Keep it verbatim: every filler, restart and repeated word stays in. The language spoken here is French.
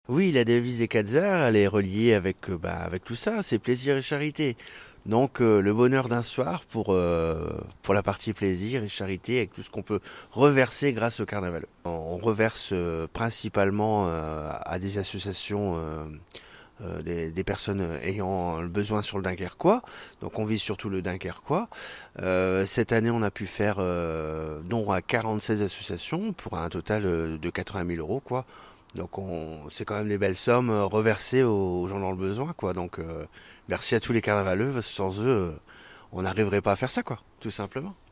Oui, la devise des Quatzars, elle est reliée avec, euh, bah, avec tout ça, c'est plaisir et charité. Donc euh, le bonheur d'un soir pour, euh, pour la partie plaisir et charité avec tout ce qu'on peut reverser grâce au carnaval. On, on reverse euh, principalement euh, à des associations, euh, euh, des, des personnes ayant le besoin sur le Dunkerquois. Donc on vise surtout le Dunkerquois. Euh, cette année on a pu faire euh, don à quarante-seize associations pour un total euh, de quatre-vingt mille euros, quoi. Donc on, c'est quand même des belles sommes euh, reversées aux gens dans le besoin, quoi. Donc euh, merci à tous les carnavaleux, parce que sans eux, euh, on n'arriverait pas à faire ça, quoi, tout simplement.